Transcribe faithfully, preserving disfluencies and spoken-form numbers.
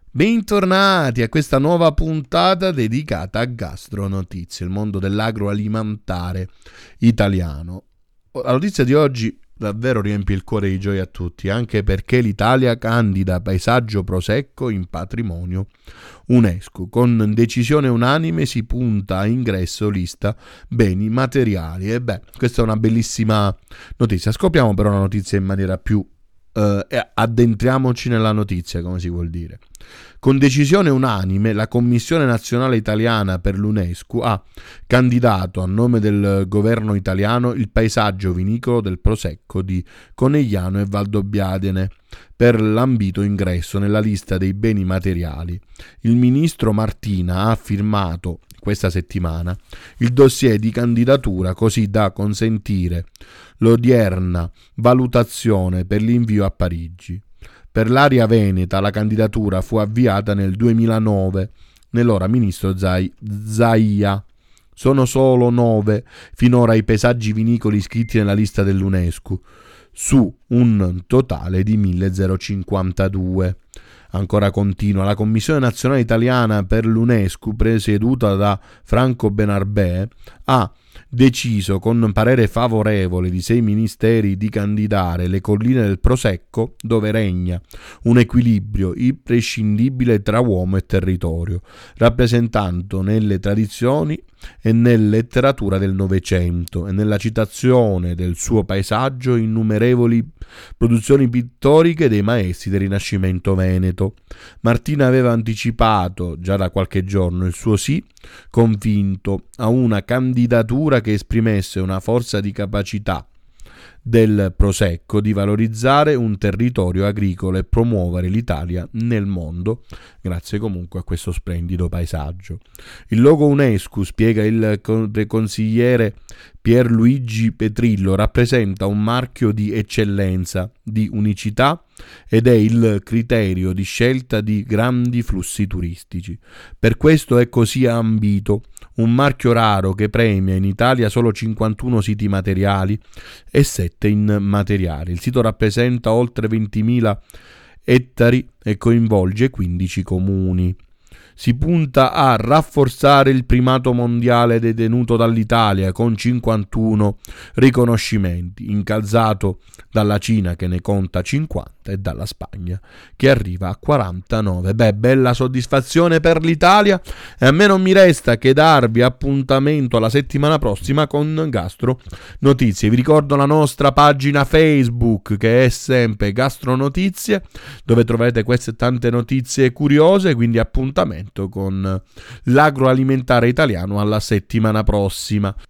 Bentornati a questa nuova puntata dedicata a gastronotizie, il mondo dell'agroalimentare italiano. La notizia di oggi davvero riempie il cuore di gioia a tutti, anche perché l'Italia candida paesaggio prosecco in patrimonio UNESCO. Con decisione unanime si punta a ingresso lista beni materiali. E beh, questa è una bellissima notizia. Scopriamo però la notizia in maniera più Uh, addentriamoci nella notizia, come si vuol dire. Con decisione unanime la Commissione Nazionale Italiana per l'UNESCO ha candidato a nome del governo italiano il paesaggio vinicolo del Prosecco di Conegliano e Valdobbiadene per l'ambito ingresso nella lista dei beni materiali. Il ministro Martina ha firmato questa settimana il dossier di candidatura così da consentire l'odierna valutazione per l'invio a Parigi. Per l'area veneta la candidatura fu avviata nel duemilanove nell'ora ministro Zai- Zaia. Sono solo nove finora i paesaggi vinicoli iscritti nella lista dell'UNESCO su un totale di millecinquantadue. Ancora continua, la Commissione Nazionale Italiana per l'UNESCO, presieduta da Franco Benarbè, ha deciso con parere favorevole di sei ministeri di candidare le colline del Prosecco, dove regna un equilibrio imprescindibile tra uomo e territorio, rappresentato nelle tradizioni e nella letteratura del Novecento e nella citazione del suo paesaggio innumerevoli produzioni pittoriche dei maestri del Rinascimento veneto. Martina aveva anticipato già da qualche giorno il suo sì convinto a una candidatura che esprimesse una forza di capacità del Prosecco di valorizzare un territorio agricolo e promuovere l'Italia nel mondo, grazie comunque a questo splendido paesaggio. Il logo UNESCO, spiega il consigliere Pierluigi Petrillo, rappresenta un marchio di eccellenza, di unicità ed è il criterio di scelta di grandi flussi turistici. Per questo è così ambito, un marchio raro che premia in Italia solo cinquantuno siti materiali e sette immateriali. Il sito rappresenta oltre ventimila ettari e coinvolge quindici comuni. Si punta a rafforzare il primato mondiale detenuto dall'Italia con cinquantuno riconoscimenti, incalzato dalla Cina che ne conta cinquanta e dalla Spagna che arriva a quarantanove. Beh, bella soddisfazione per l'Italia e a me non mi resta che darvi appuntamento alla settimana prossima con Gastro Notizie. Vi ricordo la nostra pagina Facebook che è sempre Gastro Notizie, dove troverete queste tante notizie curiose, quindi appuntamento con l'agroalimentare italiano alla settimana prossima.